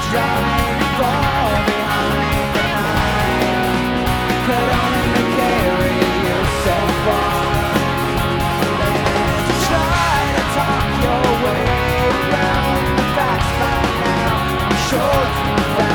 trying to fall behind the line could only carry you so far. Try to talk your way around the facts by now. I'm sure you found